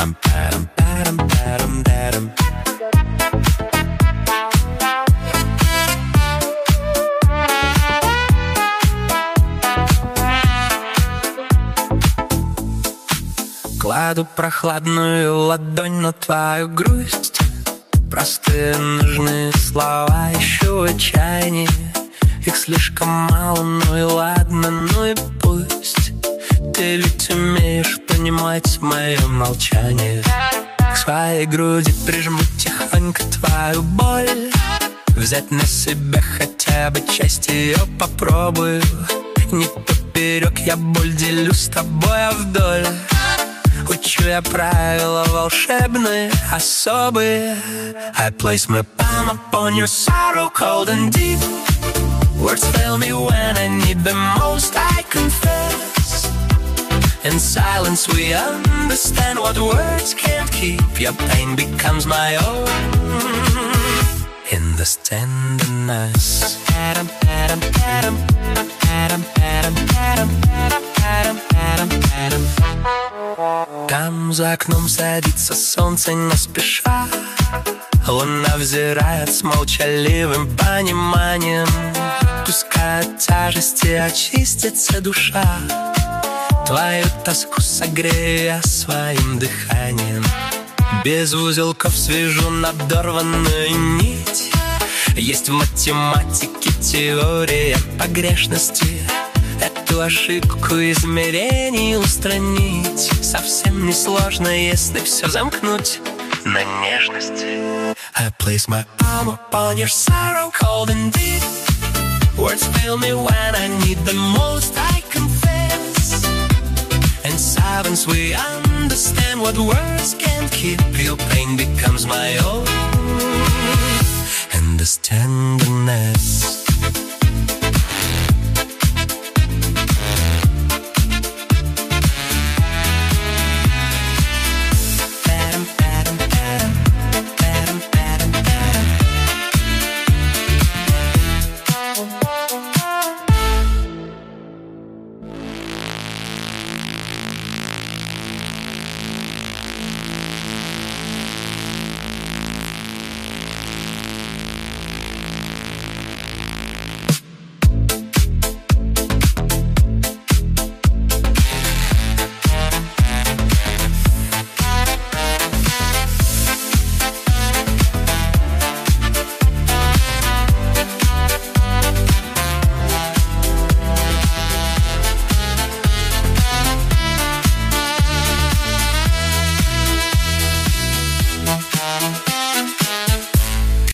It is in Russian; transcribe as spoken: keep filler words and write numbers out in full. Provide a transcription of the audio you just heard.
Кладу прохладную ладонь на твою грусть. Простые нужные слова ищу в отчаянии. Их слишком мало, ну и ладно, ну и пусть. Ты ведь умеешь понимать мое молчание. К своей груди прижму тихонько твою боль. Взять на себя хотя бы часть ее попробую. Не поперек я боль делю с тобой, а вдоль. Учу я правила волшебные, особые. I place my palm upon your sorrow, cold and deep. Words fail me when I need them most, I confess. In silence we understand what words can't keep. Your pain becomes my own in this tenderness. Adam, Adam, Adam, Adam, Adam, Adam, Adam, Adam, Adam. Там за окном садится солнце не спеша. Луна взирает с молчаливым пониманием. Пускай от тяжести очистится душа. Твою тоску согрею я своим дыханием. Без узелков свяжу надорванную нить. Есть в математике теория погрешности. Эту ошибку измерений устранить совсем несложно, если все замкнуть на нежности. I place my arm upon your sorrow, cold and deep. Words fail me when I need them most, I confess. In silence we understand what words can't keep. Your pain becomes my own, and this tenderness.